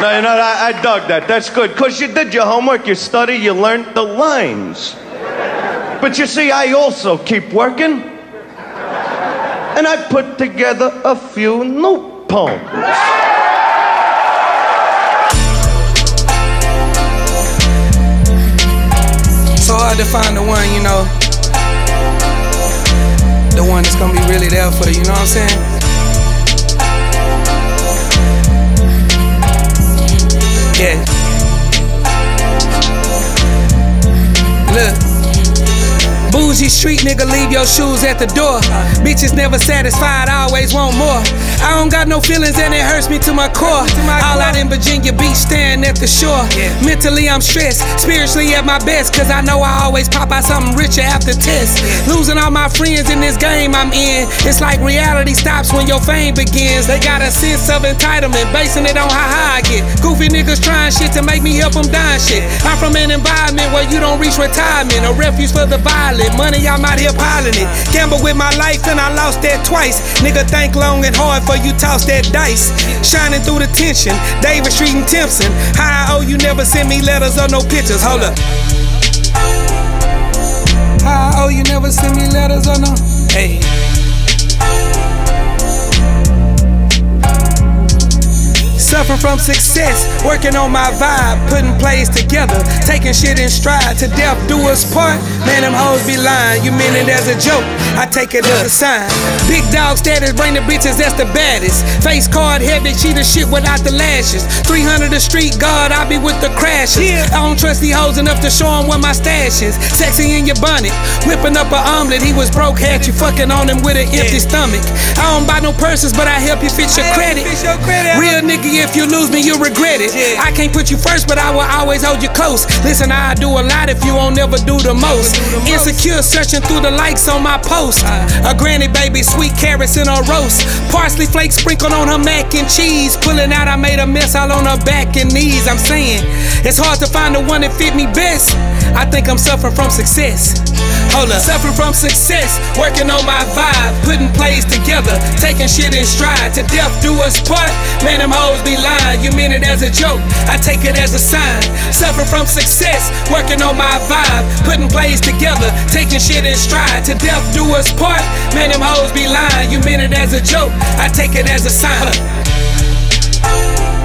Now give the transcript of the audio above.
No, you know, I dug that. That's good. Because you did your homework, you studied, you learned the lines. But you see, I also keep working. And I put together a few new poems. So hard to find the one, you know. The one that's gonna be really there for you, you know what I'm saying? Yeah. Look. Bougie street nigga, leave your shoes at the door. Bitches never satisfied, always want more. I don't got no feelings and it hurts me to my core. All out in Virginia Beach, staring at the shore. Mentally I'm stressed, spiritually at my best, cause I know I always pop out something richer after tests. Losing all my friends in this game I'm in. It's like reality stops when your fame begins. They got a sense of entitlement, basing it on how high I get. Goofy niggas trying shit to make me help them dine shit. I'm from an environment where you don't reach retirement, a refuge for the violent. Money, I'm out here piling it. Gamble with my life and I lost that twice. Nigga, think long and hard for you toss that dice. Shining through the tension, David Street and Timpson. How I owe you never send me letters or no pictures. Hold up. How I owe you never send me letters or no. Hey. Suffering from success, working on my vibe, putting plays together, taking shit in stride. To death do us part, man, them hoes be lying. You mean it as a joke, I take it as a sign. Big dog status, bring the bitches, that's the baddest. Face card heavy, cheat the shit without the lashes. 300 the street guard, I be with the crashes. I don't trust these hoes enough to show them where my stash is. Sexy in your bonnet, whipping up an omelet. He was broke, had you fucking on him with an empty stomach. I don't buy no purses, but I help you fit your credit. Real nigga, if you lose me, you'll regret it. I can't put you first, but I will always hold you close. Listen, I do a lot if you won't never do the most. Insecure, searching through the likes on my post. A granny baby, sweet carrots in her roast. Parsley flakes sprinkled on her mac and cheese. Pulling out, I made a mess all on her back and knees. I'm saying, it's hard to find the one that fit me best. I think I'm suffering from success. Hold up. Suffering from success, working on my vibe, putting plays together, taking shit in stride. To death do us part, man, them hoes be lying. You mean it as a joke, I take it as a sign. Suffering from success, working on my vibe, putting plays together, taking shit in stride. To death do us part, man, them hoes be lying. You mean it as a joke, I take it as a sign.